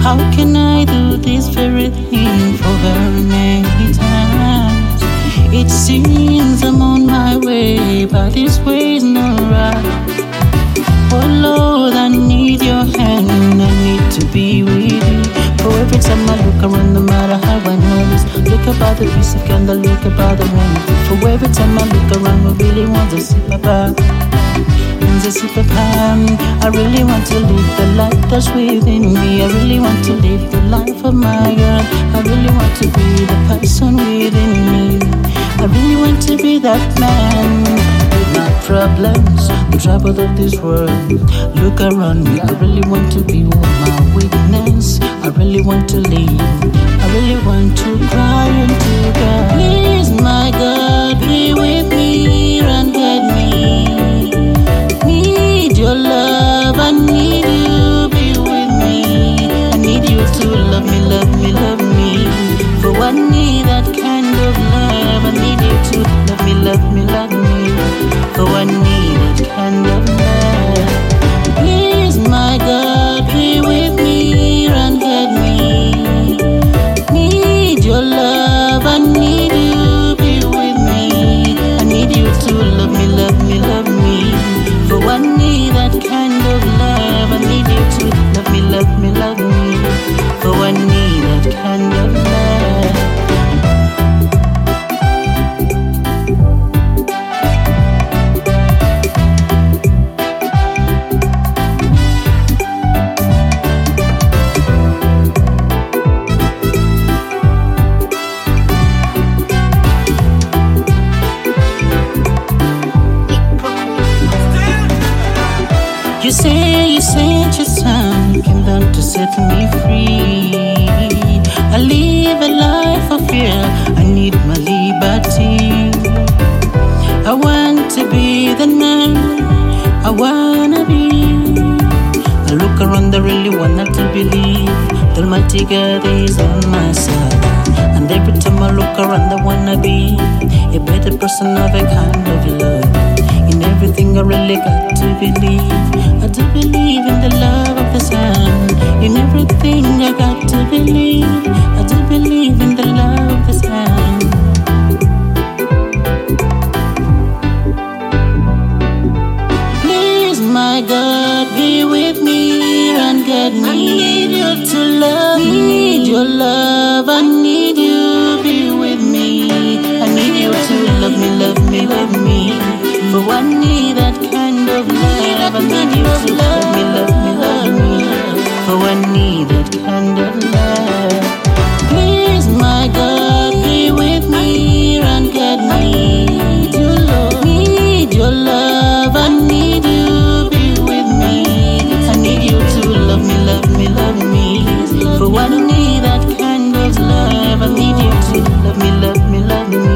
How can I do this very thing for very many times? It seems I'm on my way, but this way's not right. Oh Lord, I need your hand, I need to be with you. For every time I look around, no matter how I notice, look about the piece of candle, look about the wind. For every time I look around, I really want to see Papa. I really want to live the life that's within me. I really want to live the life of my God. I really want to be the person within me. I really want to be that man with my problems, the trouble of this world. Look around me, I really want to be with my weakness. I really want to live, I really want to cry unto God. Please, my God, be with me and guide me. Need your love, I need you, be with me. I need you to love me, love me, love me. For I need that kind of love. I need you to love me, love me, love me. For I need that kind of love. Please, my God, be with me and guide me. Need your love, I need you, be with me. I need you to love me, love me, love me. For I need that kind of love. I need you to love me, love me, love me. For I need that kind of love. You sent your son, came down to set me free. I live a life of fear, I need my liberty. I want to be the man I wanna be. I look around, I really wanna to believe the Almighty God is on my side. And every time I look around, I wanna be a better person of a kind of love. In everything I really got to believe. I do believe in the love of the Son. In everything I got to believe. I do believe in the love of the Son. Please, my God, be with me and guide me. I need you to love me. Need your love. I need you, be with me. I need you to love me, love me, love me. For I need that kind of love. I need you to love me, love me, love me. For I need that kind of love. Please, my God, be with me and guide me. Need your love. I need you, be with me. I need you to love me, love me, love me. For I need that kind of love. I need you to love me, love me, love me.